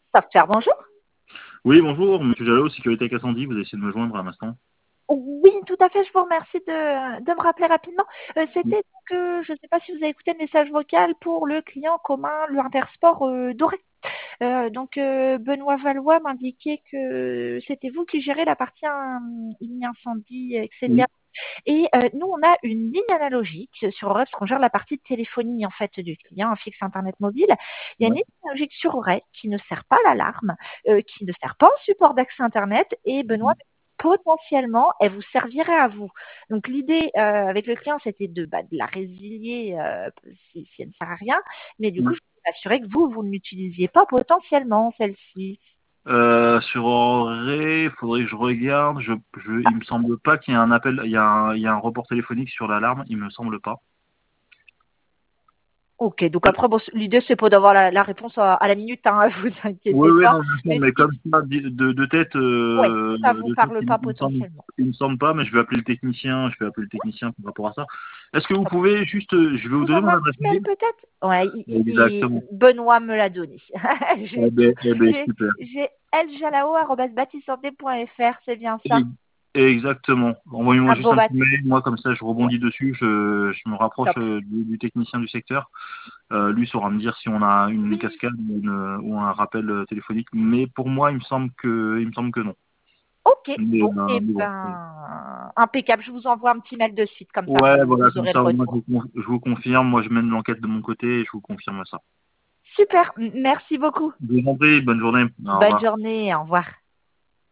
Software, bonjour. Oui, bonjour, monsieur Jalot, Sécurité Incendie, vous avez essayé de me joindre à l'instant. Oui, tout à fait, je vous remercie de me rappeler rapidement. C'était donc, je ne sais pas si vous avez écouté le message vocal pour le client commun, le Intersport Doré. Benoît Valois m'indiquait que c'était vous qui gérez la partie ligne incendie, etc. Oui, Et nous, on a une ligne analogique sur Oreille, parce qu'on gère la partie de téléphonie en fait du client, un fixe Internet mobile. Il y a une ouais. ligne analogique sur Oreille qui ne sert pas l'alarme, qui ne sert pas en support d'accès Internet. Et Benoît, potentiellement, elle vous servirait à vous. Donc l'idée avec le client, c'était de la résilier si elle ne sert à rien. Mais du coup, je voulais m'assurer que vous ne l'utilisiez pas potentiellement, celle-ci. Sur Auray, il faudrait que je regarde. Il me semble pas qu'il y ait un appel, il y a un report téléphonique sur l'alarme, il me semble pas. Ok, donc après, bon, l'idée, c'est pas d'avoir la réponse à la minute, hein, vous Oui, inquiétez oui, pas. non, bien sûr, Mais mais si, comme ça, de tête, ouais, ça vous parle pas potentiellement. il me semble pas, mais je vais appeler le technicien par rapport à ça. Est-ce que vous pouvez juste, je vais Je vous vous donner mon envoie un adresse petit mail mail? peut-être. Ouais, Exactement. Benoît me l'a donné. Eh J'ai ben, eh ben, j'ai super. j'ai ljalao@batisanté.fr, c'est bien ça. Et- Exactement. Envoyez-moi Un juste beau un bat. petit mail, moi comme ça je Ouais, rebondis dessus, je me rapproche top. du technicien du secteur. Lui saura me dire si on a une Oui, cascade ou un rappel téléphonique. Mais pour moi, il me semble que non. ok. Bon, et Mais bon. ben, impeccable. Je vous envoie un petit mail de suite, comme ça Ouais, voilà, vous comme aurez le ça, moi retour. je vous confirme, moi je mène l'enquête de mon côté et je vous confirme ça. Super, merci beaucoup. Je vous en prie, bonne journée. Au Bonne revoir. journée, au revoir.